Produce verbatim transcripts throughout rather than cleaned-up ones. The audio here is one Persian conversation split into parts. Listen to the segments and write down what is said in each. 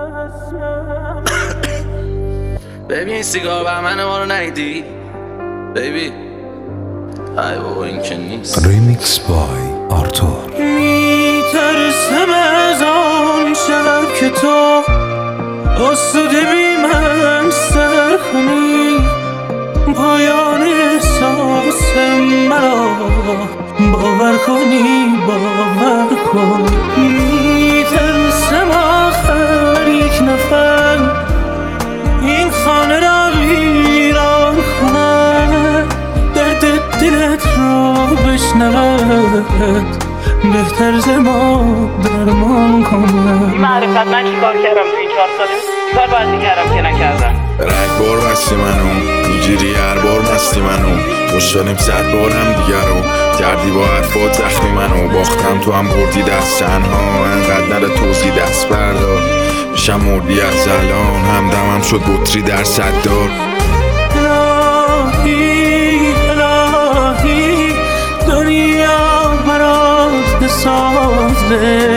ببین سیگار بهمن ما رو ندیدی بیبی؟ ای بابا این که نیست. ریمیکس بای آرتور. میترسم از آن شب که تو آسوده بی من سر کنی، پایان احساس مرا باور کنی باور کنی. میترسم آخر یک نفر این خانه را ویران کند، درد دلت را بشنود، بهتر ز ما درمان کند. معرفت من چی کار کردم تو این چهار ساله؟ چی کار باید میکردم که نکردم؟ رگ بار مستی منو میگیری هر بار مستی منو خوشداریم صد بار هم دیگر رو کردی با حرفات زخمی منو باختم تو هم بردی دست چندها انقدر نره توضیح دست بردار میشم مردی از الان همدمم شد بطری در صدار. الهی الهی دنیا برات بسازه،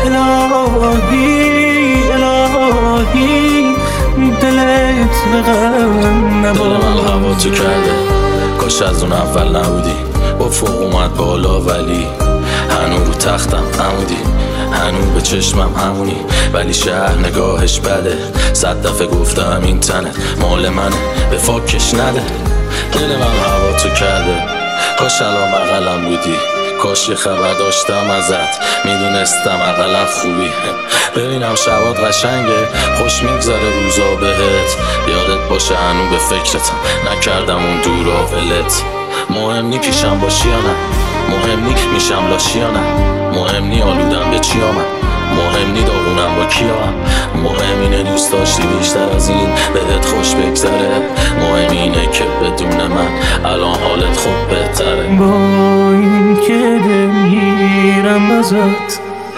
الهی الهی دلت به غم نباشه. دل من هوا تو کرده کاش از اون اول نبودی، با فوق اومد بالا ولی هنو رو تختم عمودی، هنو به چشمم همونی ولی شهر نگاهش بده. صد دفعه گفتم این تنت مال منه به فاکش نده. دل من هوا تو کرده کاش الان بغلم بودی، کاش یه خبر داشتم ازت میدونستم اقلا خوبی. ببینم شبات قشنگه خوش میگذره روزا بهت، یادت باشه هنو به فکرتم نکردم اون دورا ولت. مهم نی پیشم باشی یا نه، مهم نی میشم لاشی یا نه، مهم نی آلودم به چی آمد، مهم نی داغونم با کیا هم، مهم اینه دوست داشتی بیشتر از این بهت خوش بگذره، مهم اینه که بدون من الان حالت خوب بهتره. با این که دمیرم ازت،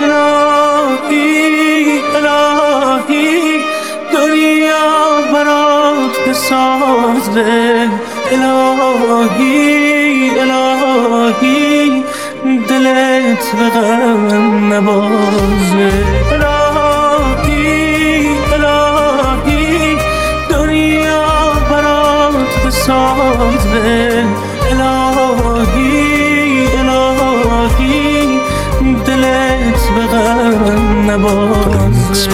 الهی الهی دنیا برات بسازه، الهی الهی دلت به غم نبازه. الهی الهی دنیا برات بسازه، الهی الهی دلت به غم نبازه.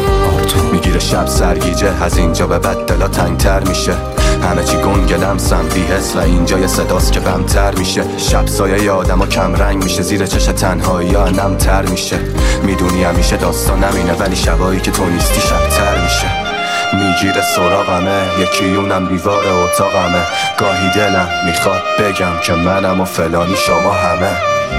میگیره شب سرگیجه از اینجا به بعد دلا تنگتر میشه، همه چی گنگ لمسم بی حس و اینجا یه صداست که غمتر میشه. شب سایه ی آدم ها کم رنگ میشه، زیر چش تنهایی ها نمتر میشه. میدونی همیشه داستان نمینه ولی شبایی که تو نیستی شبتر میشه. میگیره سراغمه یکی اونم دیوار اتاقمه، گاهی دلم میخواد بگم که منم و فلانی شما همه.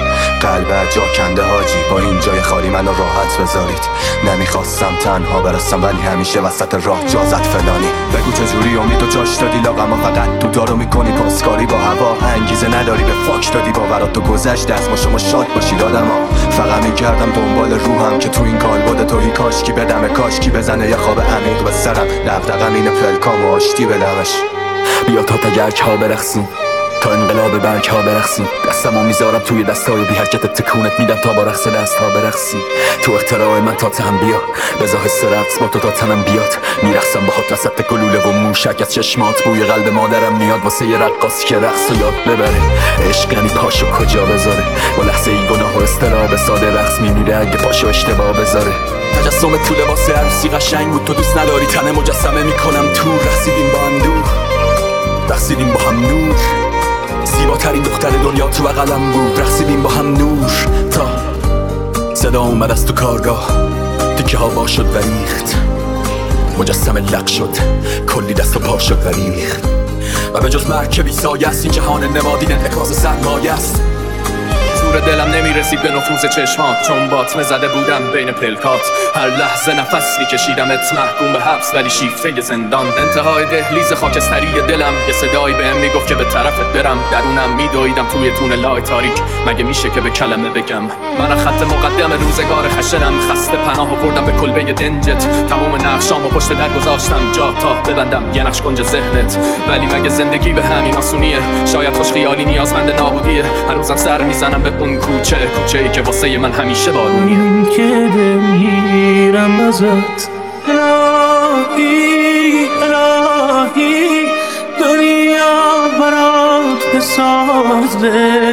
قلبه جا کنده حاجی با این جای خالی منو راحت بذارید، نمیخواستم تنها برسم ولی همیشه وسط راه جا زد فلانی. بگو چجوری امیدو جاش دادی لاغما، فقط تو دارو میکنی پاسکاری با هوا، انگیزه نداری به فاک دادی باورات تو گذشت از ما شما شاد باشید آدما. فقط میگردم دنبال روحم که تو این کالبد توهی کاشکی بدمه، کاشکی بزنه یه خواب عمیق به سرم، دغدغم اینه پلکام و آشتی بدمش. بیا تا تگرک ها برقصیم، تا انقلاب برگ ها برقصیم، دستمو میذارم توی دستای بی حرکت تکونت میدم تا با رقص دست ها برقصیم. تو اختراع من تا تهم بیا، بذار حس رقص با تو تا تنم بیاد، میرقصم باهات وسط گلوله و موشک از چشمات، بوی قلب مادرم میاد واسه یه رقاص که رقص و یاد ببره. عشق یعنی پاشو کجا بذاره، با لحظه ای گناه و استراب ساده رقص میمیره اگه پاشو اشتباه بذاره. تجسم تو لباس عروسی قشنگ بود، تو دوست نداری تن مجسمه میکنم تو. رقصیدیم با هم دور، رقصیدیم با هم نور، زیباترین دختر دنیا تو بغلم بود. رقصیدیم با هم نور تا صدا اومد از تو کارگاه، تیکه ها وا شد و ریخت، مجسمه لق شد کلی دست و پا شد و ریخت. و به جز مرگ که بی سایه است این جهان نمادین انعکاس سرمایه است. زور دلم نمیرسید به نفوذ چشمات، چون باطمه زده بودم بین پلکات. هر لحظه نفس میکشیدمت محکوم به حبس ولی شیفته زندان. انتهای دهلیز خاکستری دلم یه صدایی بهم میگفت که به طرفت برم، درونم میدویدم توی تونل‌های تاریک، مگه میشه که به کلمه بگم. من خط مقدم روزگار خشنم، خسته پناه آوردم به کلبه دنجت، تمام نقشامو پشت در گذاشتم جا تا ببندم یه نقش کنج ذهنت. ولی مگه زندگی به همین آسونیه؟ شاید خوش خیالی نیازمند نابودیه. هنوزم سر میزنم به اون کوچه کوچه‌ای که واسه من همیشه بارونیه. این که دمیرم ازت، بسازه.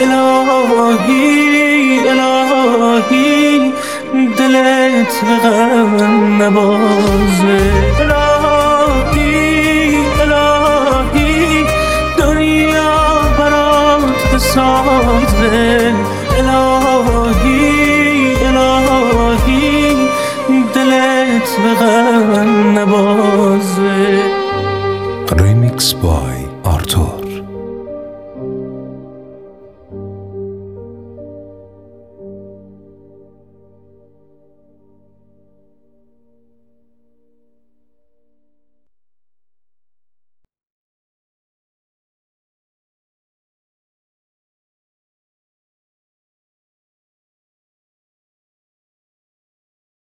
الهی الهی دلت به غم نبازه. الهی الهی دنیا برات بسازه.